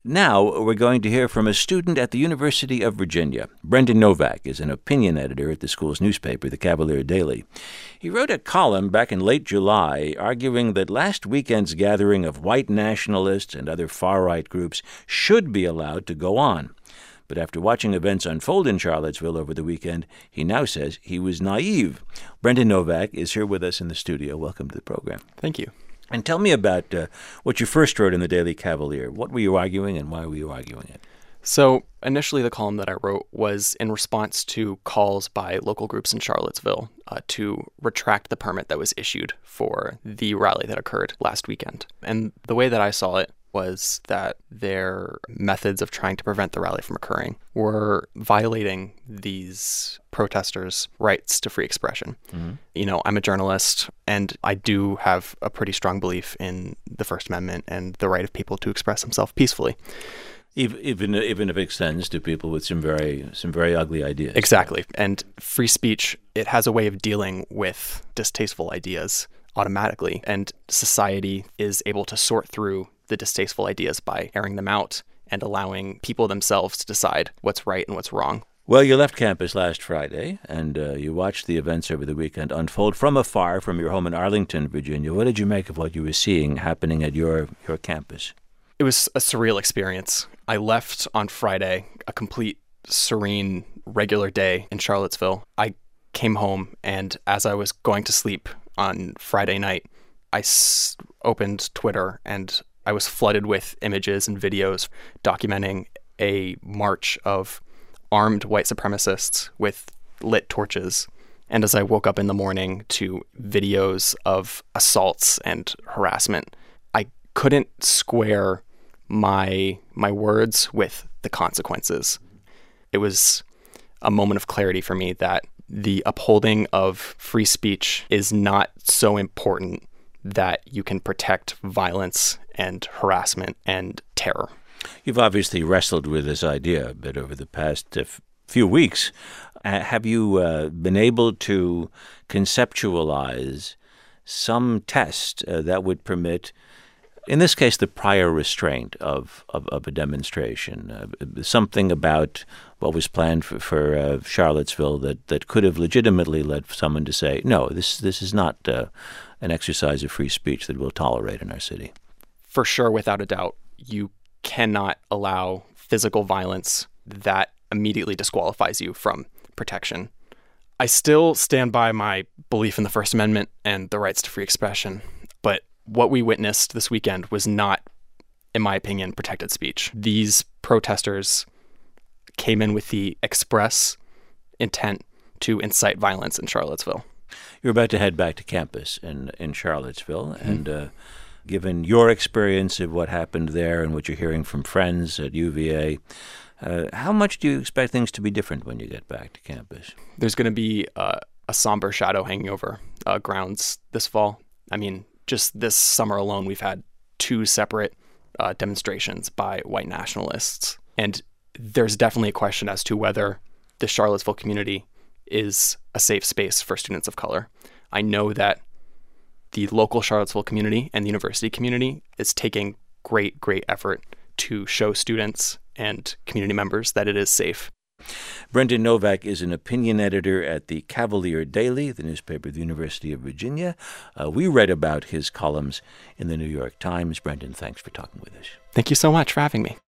Now we're going to hear from a student at the University of Virginia. Brendan Novak is an opinion editor at the school's newspaper, the Cavalier Daily. He wrote a column back in late July arguing that last weekend's gathering of white nationalists and other far-right groups should be allowed to go on. But after watching events unfold in Charlottesville over the weekend, he now says he was naive. Brendan Novak is here with us in the studio. Welcome to the program. Thank you. And tell me about what you first wrote in the Daily Cavalier. What were you arguing and why were you arguing it? So initially the column that I wrote was in response to calls by local groups in Charlottesville to retract the permit that was issued for the rally that occurred last weekend. And the way that I saw it was that their methods of trying to prevent the rally from occurring were violating these protesters' rights to free expression. Mm-hmm. You know, I'm a journalist, and I do have a pretty strong belief in the First Amendment and the right of people to express themselves peacefully. Even if it extends to people with some very ugly ideas. Exactly. And free speech, it has a way of dealing with distasteful ideas automatically, and society is able to sort through the distasteful ideas by airing them out and allowing people themselves to decide what's right and what's wrong. Well, you left campus last Friday, and you watched the events over the weekend unfold from afar from your home in Arlington, Virginia. What did you make of what you were seeing happening at your campus? It was a surreal experience. I left on Friday, a complete, serene, regular day in Charlottesville. I came home, and as I was going to sleep on Friday night, I opened Twitter, and I was flooded with images and videos documenting a march of armed white supremacists with lit torches. And as I woke up in the morning to videos of assaults and harassment, I couldn't square my words with the consequences. It was a moment of clarity for me that the upholding of free speech is not so important that you can protect violence and harassment and terror. You've obviously wrestled with this idea a bit over the past few weeks. Have you been able to conceptualize some test that would permit, in this case, the prior restraint of a demonstration, something about what was planned for Charlottesville that could have legitimately led someone to say, no, this is not an exercise of free speech that we'll tolerate in our city? For sure, without a doubt, you cannot allow physical violence that immediately disqualifies you from protection. I still stand by my belief in the First Amendment and the rights to free expression, but what we witnessed this weekend was not, in my opinion, protected speech. These protesters came in with the express intent to incite violence in Charlottesville. You're about to head back to campus in Charlottesville, and given your experience of what happened there and what you're hearing from friends at UVA, how much do you expect things to be different when you get back to campus? There's going to be a somber shadow hanging over grounds this fall. I mean, just this summer alone, we've had 2 separate demonstrations by white nationalists. And there's definitely a question as to whether the Charlottesville community is a safe space for students of color. I know that the local Charlottesville community and the university community is taking great effort to show students and community members that it is safe. Brendan Novak is an opinion editor at the Cavalier Daily, the newspaper of the University of Virginia. We read about his columns in the New York Times. Brendan, thanks for talking with us. Thank you so much for having me.